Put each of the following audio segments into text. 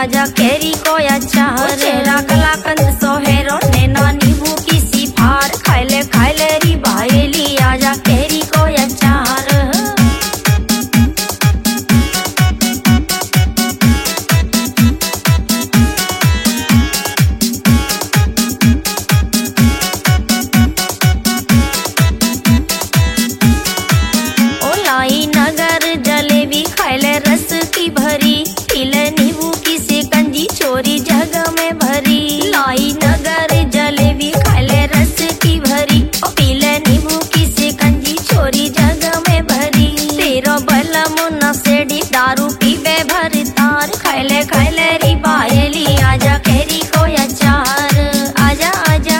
आजा कैरी को अचार। चेहरा कलाकंद सोहेरो नैना नींबू की सिफार। खाइले री बायली आजा कैरी को अचार। नगर जलेबी खाइले रस की भरी। पीले नींबू की शिकंजी चोरी जग में भरी। लाई नगर जलेबी खाइले रस की भरी। पीले नींबू की शिकंजी चोरी जग में भरी। तेरो बलम नशेड़ी दारू पीवे भर तार। खाइले री बायली आजा कैरी को अचार। आजा आजा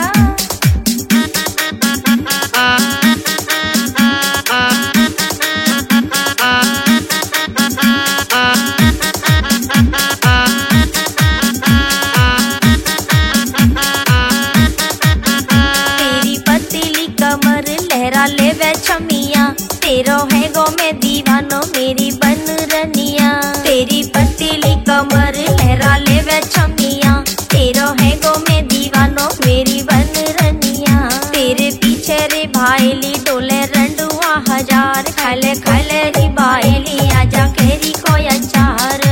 लेवे छमिया। तेरो है गो में दीवानो मेरी बन रनिया। तेरी पतली कमर लहरा लेवे छमिया। तेरो है गो में दीवानो मेरी बन रनिया। तेरे पीछे रे भाईली डोले रंडुआ हजार। खाइले री बायली आजा कैरी को अचार।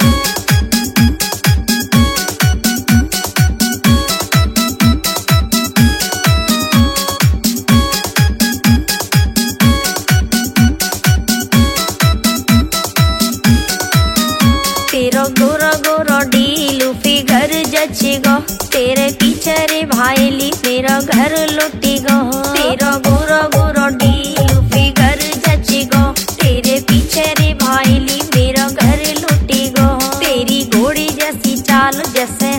तेरो गोरो डीलू फिगर जची गो। तेरे पीछे रे भाईली मेरा घर लुटी गो। तेरो गोरो डीलू फिगर जची गो। तेरे पीछे रे भाईली मेरा घर लुटी गो। तेरी घोड़ी जैसी चाल जैसे